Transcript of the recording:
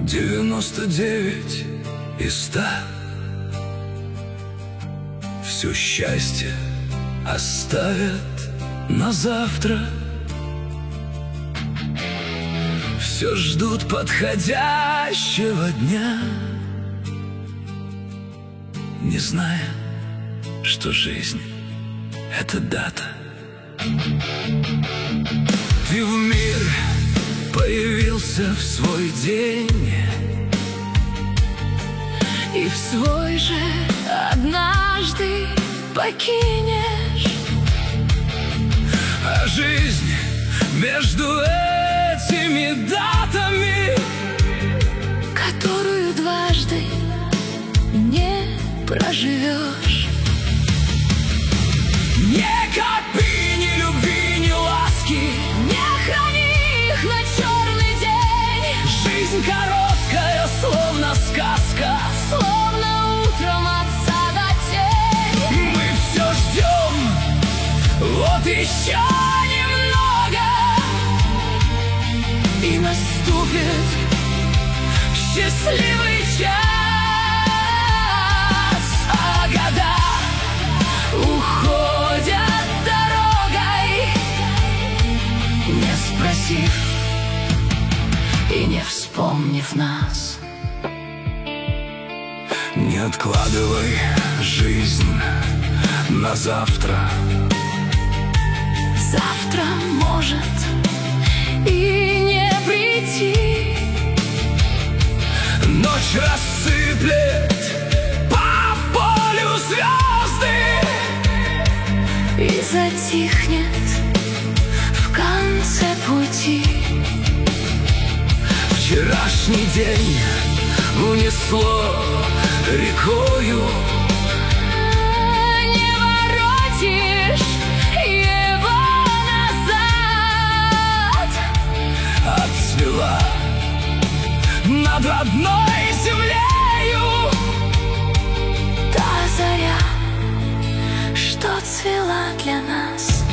99 из 100. Все счастье оставят на завтра. Все ждут подходящего дня, не зная, что жизнь — это дата. Ты в мир появился в свой день, и в свой же однажды покинешь. А жизнь между этими датами, которую дважды не проживешь. не копи ни любви, ни ласки, Не храни их на черный день. жизнь короткая, словно сказка, Словно утром от сада тень. мы все ждем, вот еще немного, И наступит счастливый час. А года уходят дорогой, не спросив и не вспомнив нас. не откладывай жизнь на завтра. Завтра может и не прийти. Ночь рассыплет по полю звезды, И затихнет в конце пути. вчерашний день унесло рекою. Не воротишь его назад. Отцвела над родной землею Та заря, что цвела для нас.